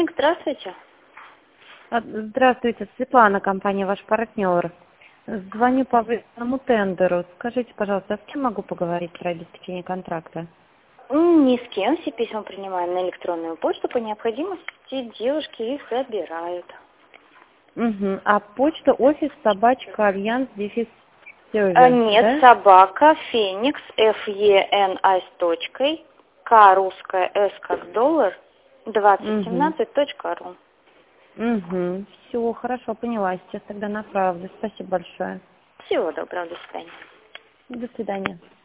Здравствуйте. Здравствуйте, Светлана, компания «Ваш партнер». Звоню по выездному тендеру. Скажите, пожалуйста, с кем могу поговорить про обеспечение контракта? Ни с кем, все письма принимаем на электронную почту, по необходимости девушки их забирают. Угу. А почта офис собачка альянс дефис сервис, Нет, да? собака, феникс, FENIS точкой, К русская, С как доллар, Угу. 2017.ру. Угу. Все, хорошо, поняла. Сейчас тогда направлю. Спасибо большое. Всего доброго, до свидания. До свидания.